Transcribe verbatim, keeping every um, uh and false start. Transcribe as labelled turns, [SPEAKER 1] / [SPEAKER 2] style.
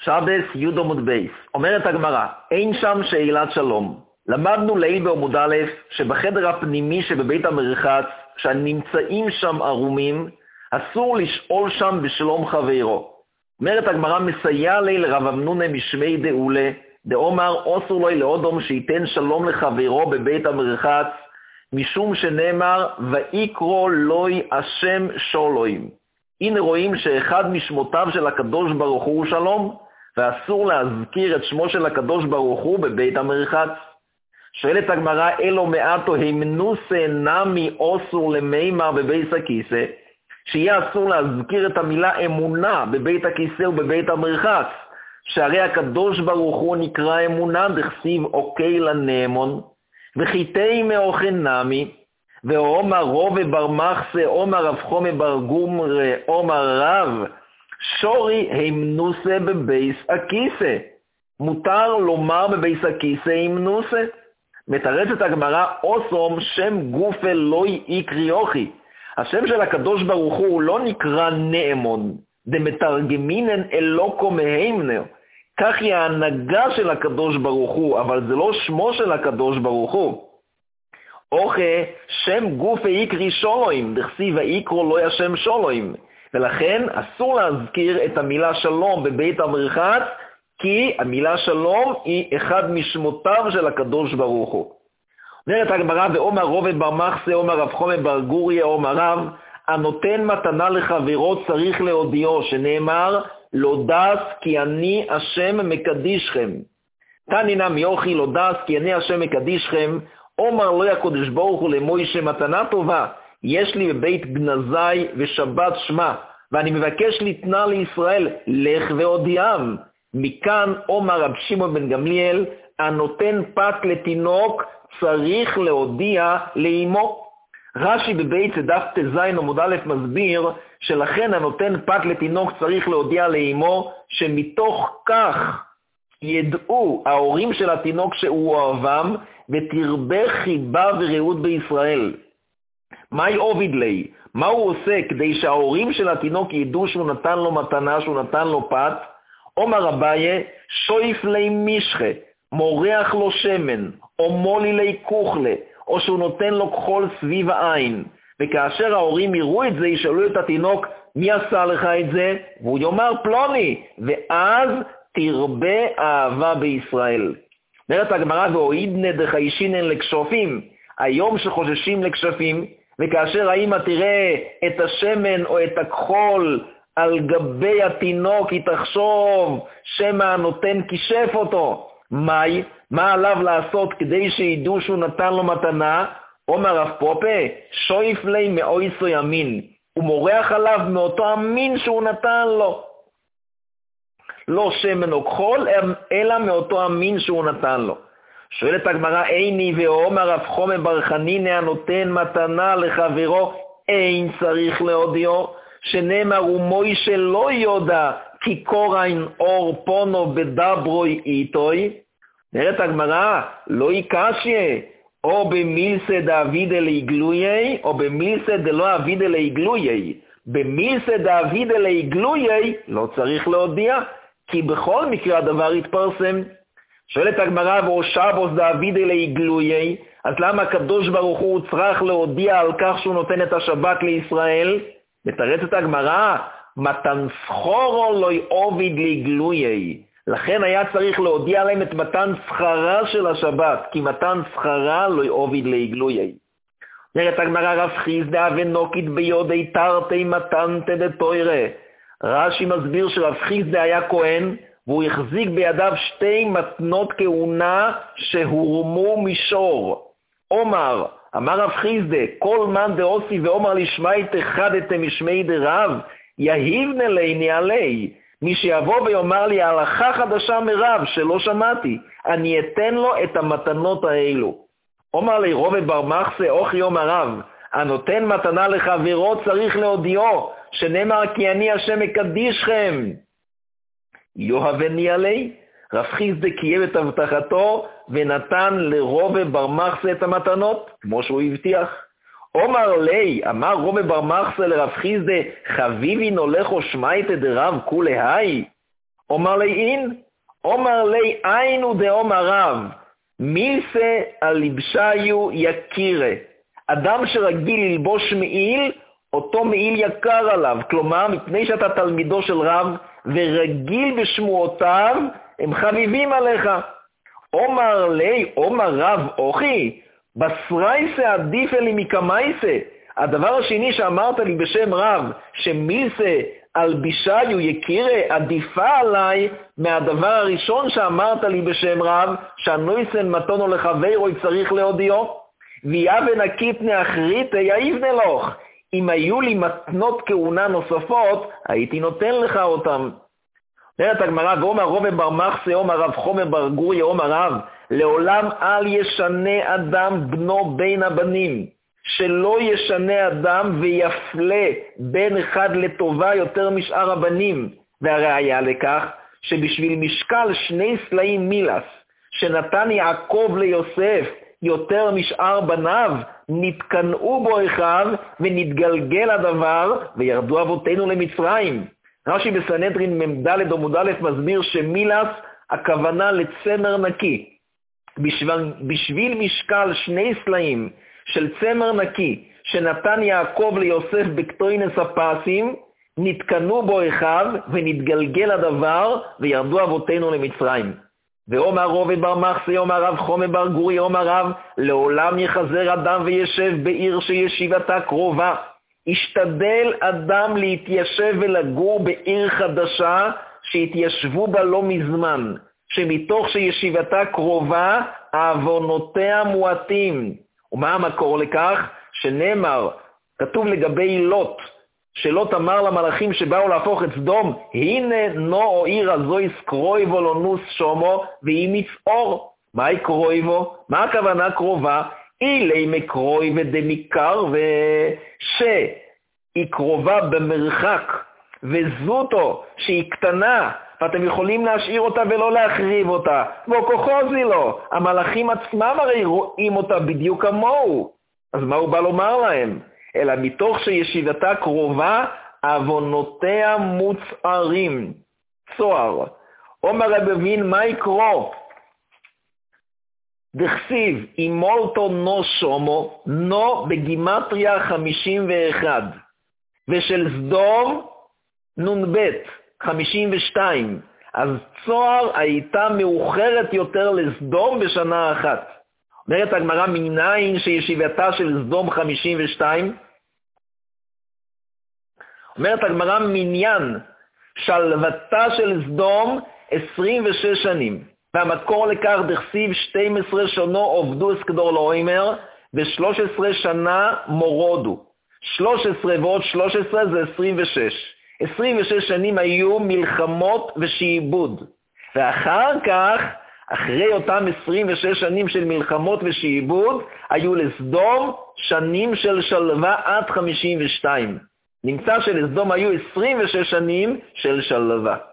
[SPEAKER 1] שבס י' עמוד בייס. אומרת הגמרא, אין שם שאלת שלום. למדנו לעיל בעמוד א' שבחדר הפנימי שבבית המרחץ, שנמצאים שם ערומים, אסור לשאול שם בשלום חברו. אומרת הגמרא, מסייע לי לרב אמנונה משמי דאולה, דאמר אוסר לו לאודום שייתן שלום לחברו בבית המרחץ, משום שנאמר ויקרא לוי השם שולוים. הנה רואים שאחד משמותיו של הקדוש ברוך הוא שלום, ואסור להזכיר את שמו של הקדוש ברוך הוא בבית המרחץ. שואלת הגמרא, אלו מעטו המנוסה נמי אוסור למימר בבית הכיסא, שיהיה אסור להזכיר את המילה אמונה בבית הכיסא ובבית המרחץ, שהרי הקדוש ברוך הוא נקרא אמונה דכסיב אוקיי לנאמון, וחיטי מאוכן נמי, ואומר רובה בר מחסה, אומר רב חומי בר גומרה, אומר רב, שורי המנוסה בבייס הכיסא. מותר לומר בבייס הכיסא המנוסה. מתרצת הגמרא, אוסום שם גופה לא יקריוכי. השם של הקדוש ברוך הוא לא נקרא נאמון, דמתרגמינן אלוקו מהימנר. כך היא ההנהגה של הקדוש ברוך הוא, אבל זה לא שמו של הקדוש ברוך הוא. אוכה, שם גופה יקרי שולוים, דכסיב ויקרא לא השם שולוים. ולכן אסור להזכיר את המילה שלום בבית המרחץ, כי המילה שלום היא אחד משמותיו של הקדוש ברוך הוא. אומרת הגמרא, ואומר רובה בר מחסה, אומר רב חומי בר גוריה, אומר רב, הנותן מתנה לחברו צריך להודיעו, שנאמר, לא דס כי אני השם מקדישכם. תנינה מיוכי לא דס כי אני השם מקדישכם, אומר לו הקדוש ברוך הוא למוישה, מתנה טובה, יש לי בבית גנזי ושבת שמה, ואני מבקש לתנה לישראל, לך והודיעם. מכאן אומר רב שמעון בן גמליאל, הנותן פת לתינוק צריך להודיע לאמו. רש"י בבית דף תזין עמוד א' מסביר שלכן הנותן פת לתינוק צריך להודיע לאמו, שמתוך כך ידעו ההורים של התינוק שהוא אוהבם, ותרבה חיבה ורעות בישראל. מהי עובד לי? מה הוא עושה כדי שההורים של התינוק ידעו שהוא נתן לו מתנה, שהוא נתן לו פת? אומר אביי, שויף לי משחה, מורח לו שמן, או מולי לי כוכלה, או שהוא נותן לו כחול סביב העין. וכאשר ההורים יראו את זה, ישאלו את התינוק, מי עשה לך את זה? והוא יאמר פלוני, ואז תרבה אהבה בישראל. אומרת הגמרא, והועידנא דחיישינן לכשופים, היום שחוששים לכשפים, וכאשר האמא תראה את השמן או את הכחול על גבי התינוק, היא תחשוב שמא הנותן כישף אותו. מהי? מה עליו לעשות כדי שידעו שהוא נתן לו מתנה? אומר רב פופה, שויף לי מאויסו ימין, הוא מורח עליו מאותו המין שהוא נתן לו. לא שמן או כחול, אלא מאותו המין שהוא נתן לו. שואלת הגמרא, איני ואומר רב חומי בר חנינא, הנותן מתנה לחברו, אין צריך להודיעו, שנאמר ומוישה לא יודע, כי קוראין אור פונו בדברוי איתוי. נראית הגמרא, לא יקשיה, או במילסא דאבידא להגלויי, או במילסא דלא אבידא להגלויי. במילסא דאבידא להגלויי לא צריך להודיע, כי בכל מקרה הדבר יתפרסם. שואלת הגמרא, ואו שבוס דאבידא להגלויי, אז למה הקדוש ברוך הוא צריך להודיע על כך שהוא נותן את השבת לישראל? מתרצת הגמרא, מתן סחורו לא יעובד להגלויי. לכן היה צריך להודיע להם את מתן שכרה של השבת, כי מתן שכרה לא יעובד להגלויי. אומרת הגמרא, רב חיסדא ונוקית ביודי תרתי מתנתא דתוירא. רש"י מסביר שרב חיסדא היה כהן, והוא החזיק בידיו שתי מתנות כהונה שהורמו מישור. אומר, אמר רב חיסדא, כל מן דאוסי ואומר לשמעית החדתם משמי דרב, יהיבנה ליני עלי. מי שיבוא ויאמר לי הלכה חדשה מרב שלא שמעתי, אני אתן לו את המתנות האלו. אומר לי רובה בר מחסה, אוכי אומר רב, הנותן מתנה לחברו צריך להודיעו, שנאמר כי אני השם מקדישכם. יאהבני עלי, רב חיסדא קיים את הבטחתו ונתן לרובה בר מחסה את המתנות, כמו שהוא הבטיח. אומר לי, אמר רובה בר מחסה לרב חיסדא, חביבין הולך ושמעית דרב כולי היי. אומר לי אין, אומר לי אינו דאומר רב, מילסה על לבשיו יקירה. אדם שרגיל ללבוש מעיל, אותו מעיל יקר עליו. כלומר, מפני שאתה תלמידו של רב ורגיל בשמועותיו, הם חביבים עליך. אומר לי, אומר רב אוכי, בסרייסה עדיפה לי מקמייסה. הדבר השני שאמרת לי בשם רב, שמילסה על בישיו יקירה, עדיפה עליי מהדבר הראשון שאמרת לי בשם רב, שהנויסן מתונו לחברוי צריך להודיעו. ויאבן הקיטנה אחריתה יאיבנה לך. אם היו לי מתנות כהונה נוספות, הייתי נותן לך אותם. אומרת הגמרא, ואומר רוב בר מחסה, אומר רב חומר בר גוריה, אומר רב, לעולם אל ישנה אדם בנו בין הבנים, שלא ישנה אדם ויפלה בין אחד לטובה יותר משאר הבנים. והראיה לכך, שבשביל משקל שני סלעים מילס, שנתן יעקב ליוסף יותר משאר בניו, נתקנאו בו אחד ונתגלגל הדבר, וירדו אבותינו למצרים. רש"י בסנהדרין ממדלת עמוד א' מסביר שמילס הכוונה לצמר נקי. בשביל, בשביל משקל שני סלעים של צמר נקי שנתן יעקב ליוסף בקטוינס הפסים, נתקנו בו אחד ונתגלגל הדבר, וירדו אבותינו למצרים. ואומר רוב בר מחסה, אומר רב חומר בר גורי, אומר רב, לעולם יחזר אדם וישב בעיר שישיבתה קרובה. השתדל אדם להתיישב ולגור בעיר חדשה שהתיישבו בה לא מזמן, שמתוך שישיבתה קרובה, העוונותיה מועטים. ומה המקור לכך? שנאמר, כתוב לגבי לוט, שלוט אמר למלאכים שבאו להפוך את סדום, הנה נו או עיר הזוי סקרויבו לא נוס שומו, והיא מצעור. מהי קרויבו? מה הכוונה קרובה? אילי מקרויבו דמיקר, ושהיא קרובה במרחק, וזוטו שהיא קטנה, ואתם יכולים להשאיר אותה ולא להחריב אותה. וכוחוזי לו, המלאכים עצמם הרי רואים אותה בדיוק כמוהו. אז מה הוא בא לומר להם? אלא מתוך שישיבתה קרובה, אבונותיה מוצערים. צוער. אומר רב אבין, מה יקרו? דכסיב, אימולתו נו שומו, נו בגימטריה חמישים ואחת. ושל סדום, נון בית, חמישים ושתיים. אז צוער הייתה מאוחרת יותר לסדום בשנה אחת. אומרת הגמרא, מניין שישיבתה של סדום חמישים ושתיים? אומרת הגמרא, מניין שלוותה של סדום עשרים ושש שנים. והמקור לכך דכסיב שתים עשרה שונו עובדו אסקדור לאוימר, ו-שלוש עשרה שנה מורודו. שלוש עשרה ועוד שלוש עשרה זה עשרים ושש. עשרים ושש שנים היו מלחמות ושעבוד. ואחר כך, אחרי אותם עשרים ושש שנים של מלחמות ושעבוד, היו לסדום שנים של שלווה עד חמישים ושתיים. נמצא שלסדום היו עשרים ושש שנים של שלווה.